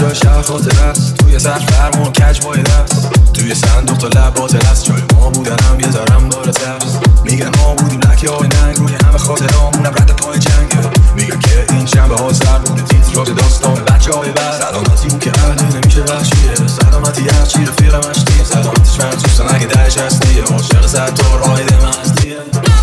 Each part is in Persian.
جای شهر خاطر است، توی سر فرمون کج باید است، توی صندوق تا لب باطل است، جای ما بودنم یه ذرم داره ترس. میگن ما بودیم لکه های ننگ روی همه خاطرامونم رد پای جنگه. میگن که این شنبه ها سر بوده تیتراژ داستان بچه های بعد. سلامتی اون که اهلی نمیشه وحشیه، سلامتی هرچی رفیقم اشتیه، سلامتش منصوصن اگه درش هستیه، عاشق ستار راهیده مستیه.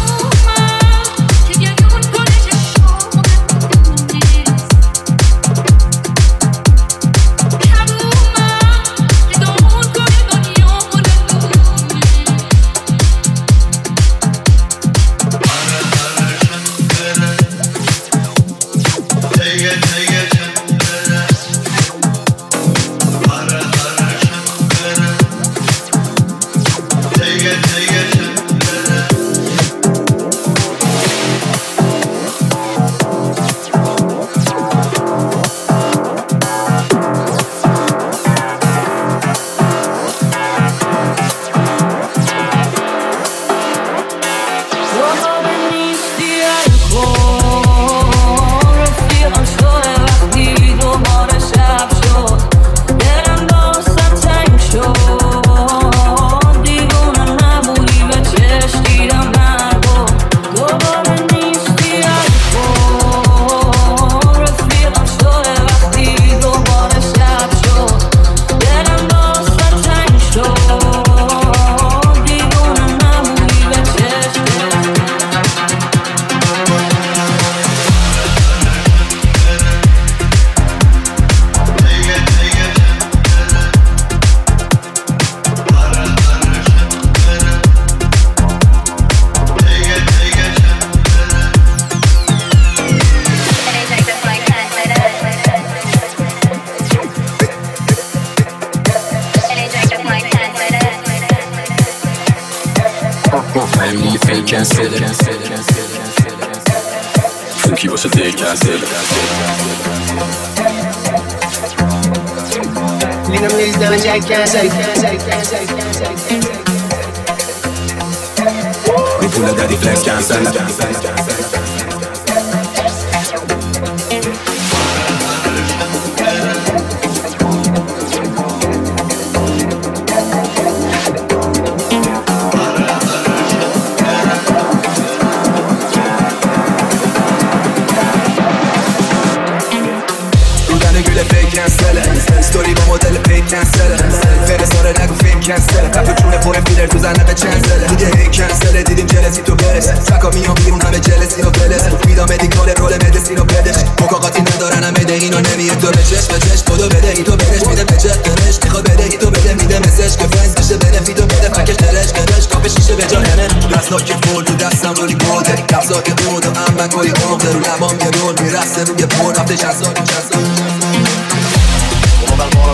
فوکی باشه دیل کنسل لینم لیزدم جک کنسل رو پول دادی فلکس کنسل ستوری با مدل پیک کنسله فرستاره نگو فیلم کنسله رفت جون پر فیلر تو زنه چنسله دیگه هی کنسله دیدیم جلسی تو برسه سکا میان بیرون همه جلسی رو بلسه میدا مدیکال رول مدیسین رو بدش مکاقاتی ندارن همه دهین و نمیه تو به چشم به چشم بدو بدهی تو بدش میده به چشم درش میخوا بدهی تو بده میده مسش که فرنز بشه بنفیت و بده فکش درش کاپ شیشه به جا همه دستا که فول رو دستم رولی بوده دفزا که بود و ام من کوی قمده رو لبام یه رول میرسه روی پر رفته چند سال Para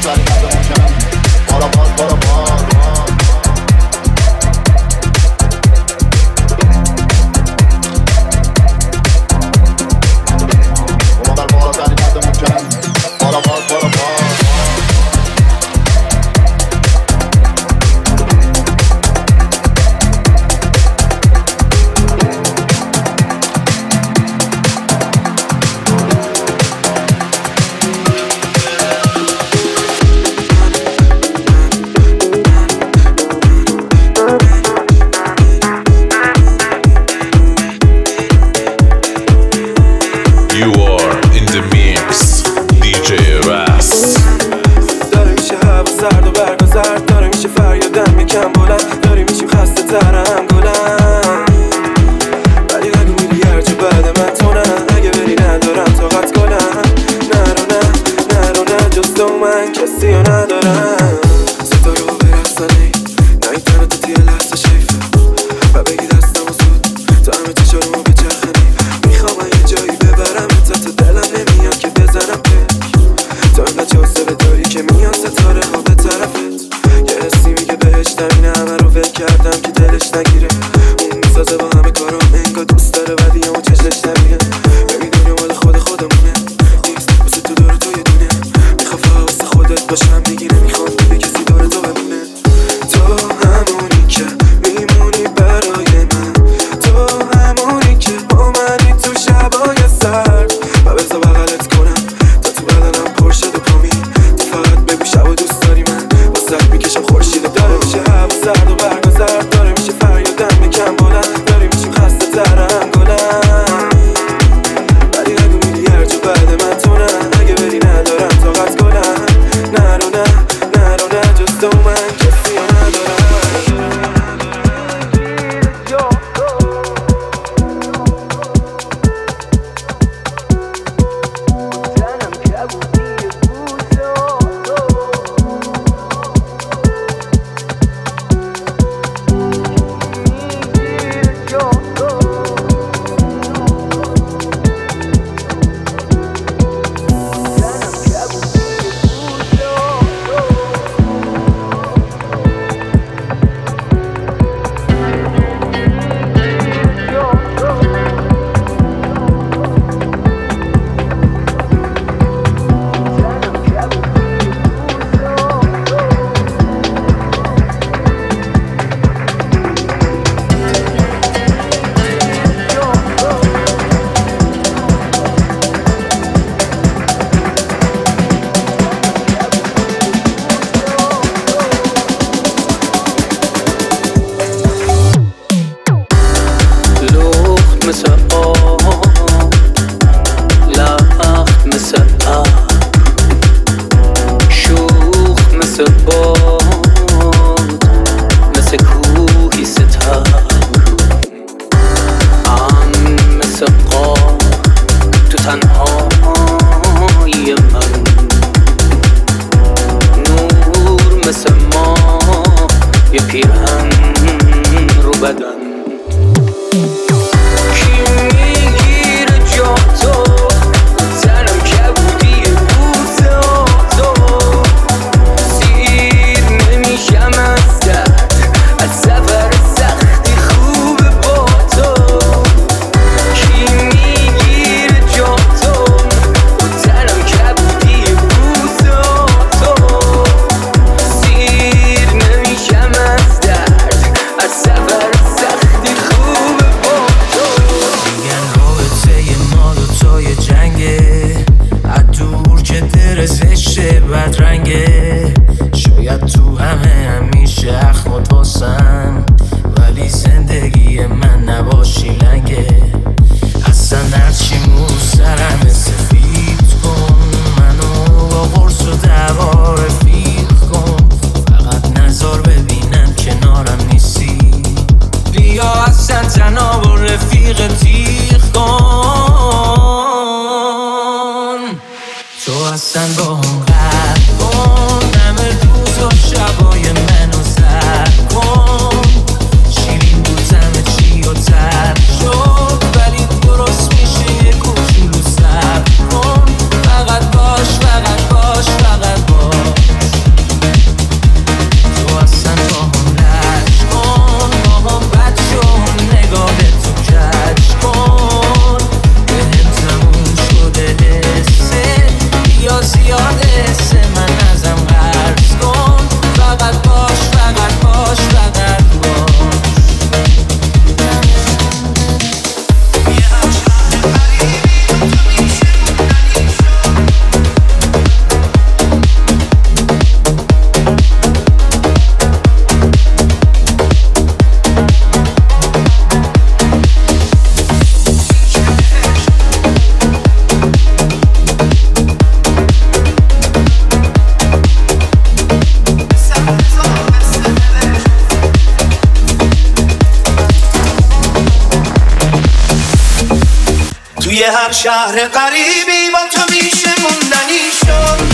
توی هر شهر قریبی با تو میشه موندنی شد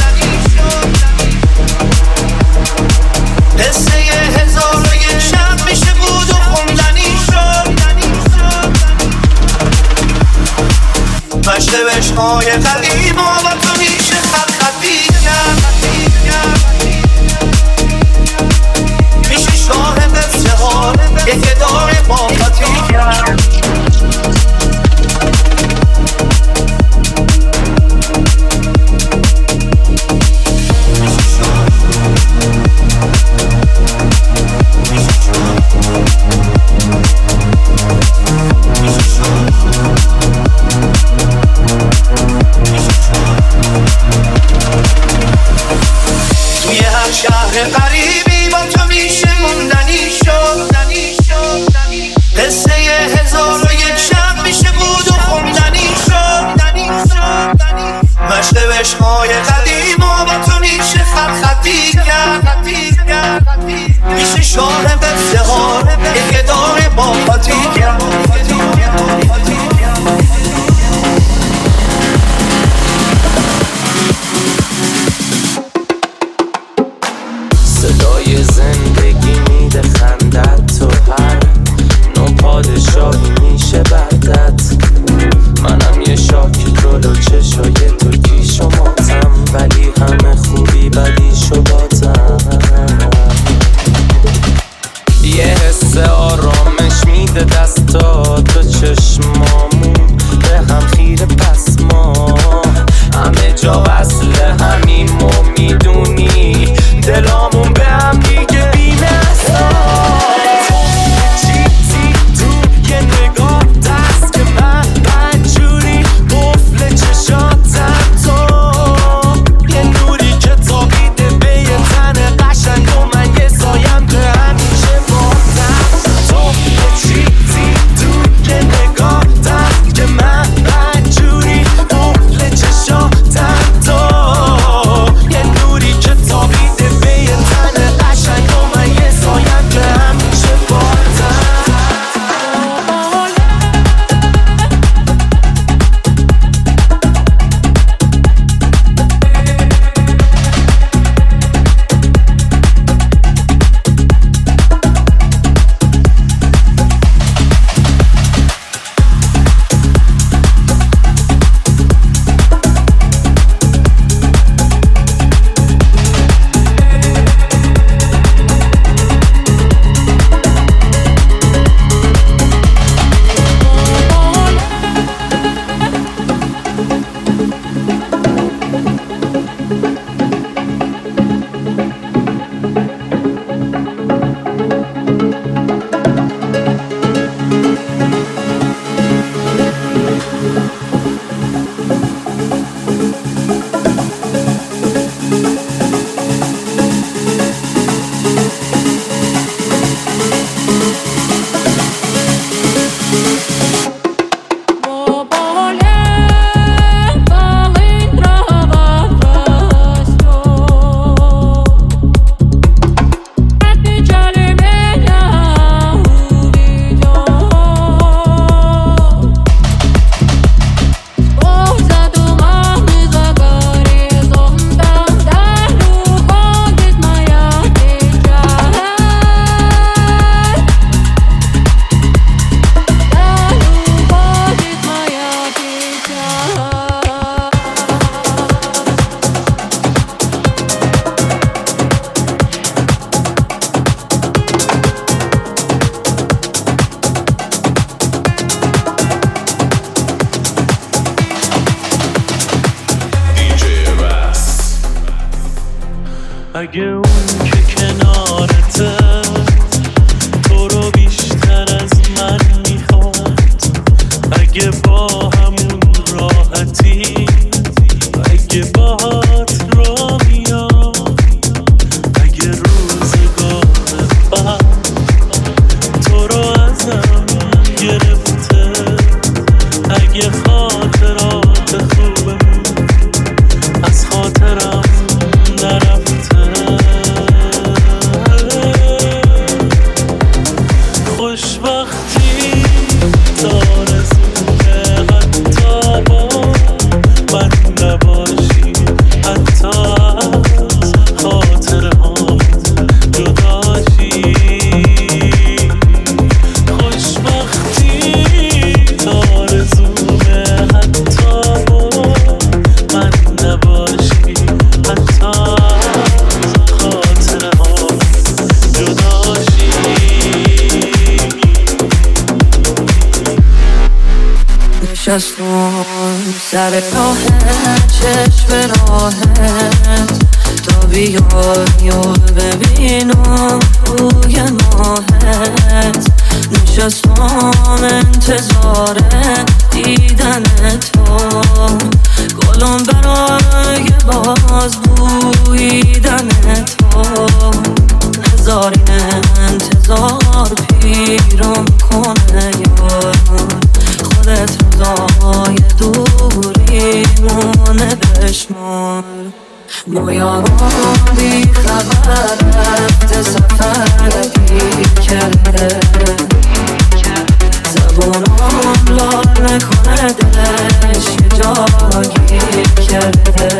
قصه هزار و یک شب میشه بود و خوندنی شد مشت عشقای قدیم و با تو میشه خطی میشه شاهد قصه ها یک داره با خطی کرد شهر قریبی با تو میشه موندنی شد قصه هزار و یک شب میشه بود و خوندنی شد مشت عشقای قدیم و با تو میشه خطی کرد میشه شاه قصه ها یک داره با خطی کرد اگه اون که کنارته تو رو بیشتر از من میخواد، اگه با همون راحتی، اگه باهات را میاد، اگه روزگار بعد تو رو ازم گرفته، اگه خاطرات خوبمون از خاطرم نرفته، خوشبختی آرزومه حتی با من نباشی، حتی از خاطره ها جداشی، خوشبختی آرزومه حتی با من نباشی، حتی از خاطره ها جداشی. نشستم سر راهت، چشم راهت، تا بیای و ببینم روی ماهت. نشستم انتظار دیدن تو، گلم برای باز بویدن تو. نذارین انتظار پیرم کنه یار، خودت روزای دوریمونه بشمار. ما یاران بی خبر رفته سفرگی کرده، زبونم لال نکنه دلش یه جایی کرده.